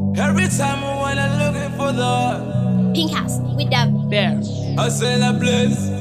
Every time I wanna looking for the Pink House with the Bears. I say I'm blessed.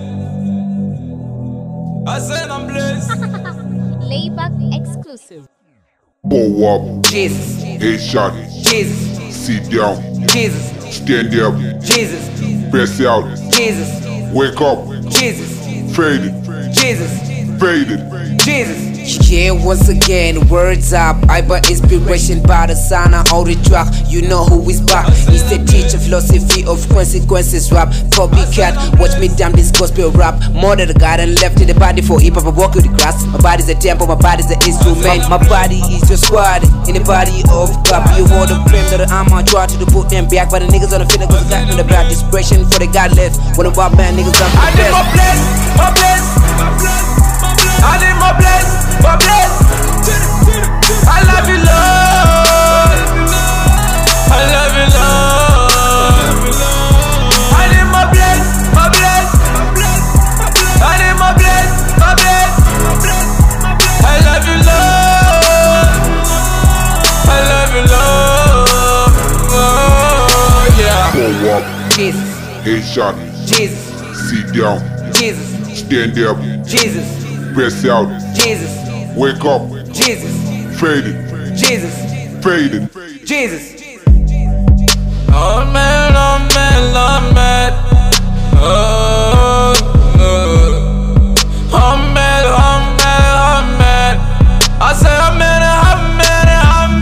I say I'm blessed. Layback exclusive. Pull up, Jesus, headshot, Jesus, sit down, Jesus, stand up, Jesus, press out, Jesus, wake up, Jesus, faded, Jesus, faded. Jesus. Yeah, once again, words up. I bought inspiration by the sign I hold the track. You know who is back. It's the teacher philosophy of consequences rap. Copycat, watch me damn this gospel rap. More than the God and left in the body for hip hop. I walk with the grass. My body's a temple, my body's an instrument. My body is your squad in the body of God. You want the flame that I'm on try to put them back. But the niggas on the finish cause I got in the bad discretion for the God left. When the wild man niggas on the I need my bless, my bless, I need my bless, my bless. I love you, Lord. I love you, Lord. I need my bless, my bless. I need my bless, my bless. I love you, Lord. I love you, Lord. Oh, yeah. Pull up, Jesus, headshot, Jesus, sit down, Jesus, stand up, Jesus, press out, Jesus, wake up, Jesus, faded, Jesus, faded. Jesus. Oh man, oh man, oh man. Oh, oh. Oh man, oh man, oh man. I say oh man, oh man, oh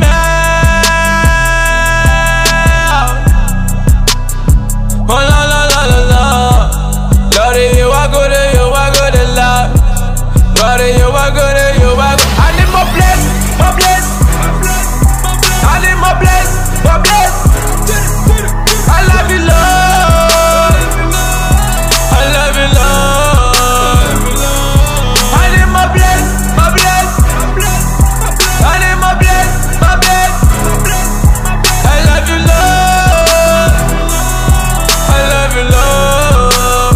man. Oh la la la la la. Lordy, you are good, Lord. Lordy, you are good, you are good. I need more bless, more bless. I need more bless, more bless. I love you, Lord. I love you, Lord. I need more bless, more bless. I need more bless, more bless. I love you, Lord. I love you, Lord.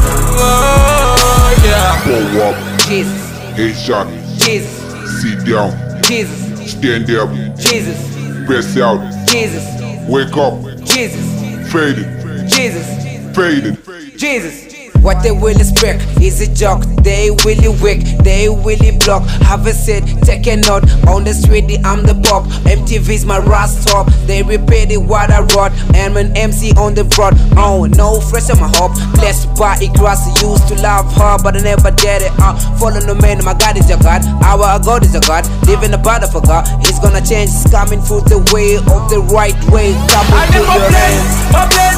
Oh, yeah. Pull up, Jesus, headshot, Jesus, sit down, Jesus, stand up, Jesus, press out, Jesus, wake up, Jesus, faded, Jesus, faded. Jesus. What they will expect is a joke. They really wick, they really block. Have a said, take a note. On the street, I'm the pop. MTV's my ras top. They repeat it what I wrote. I'm an MC on the broad. Oh, no fresh on my hop. Blessed by it grass. Used to love her, but I never did it. Follow no man, my God is your God. Our God is a God. Living a battle for God. It's gonna change. It's coming through the way of the right way. I need more bless, more bless.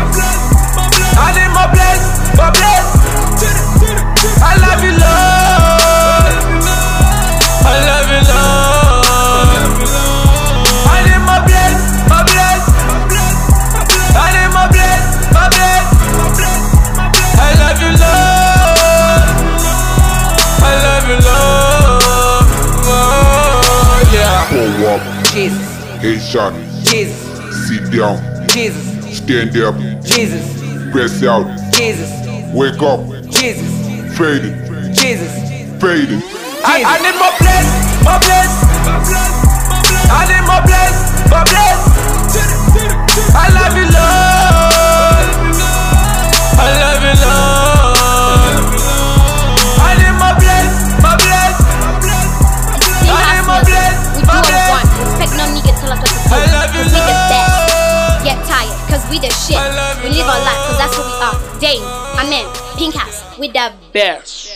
I need more bless, more bless. I love you, Lord. I love you, Lord. I need more bless, more bless. I need more bless, more bless. I love you, Lord. I love you, Lord. Oh, yeah. Pull up, Jesus, headshot, Jesus, sit down, Jesus, stand up, Jesus, press out, Jesus, wake up, Jesus, faded, Jesus, faded. I need more bless, more bless. I need more bless, more bless. I love you, Lord. I love you, Lord. I need more bless, more bless. Pink I need more House bless, music. We do more what we bless. want. Respect no nigga tell us what to do. I love you, Cause we the best. Lord. Get tired, cause we the shit. I love We you, live our life, cause Lord. that's who we are. Dame, amen. Pink House with the Bears.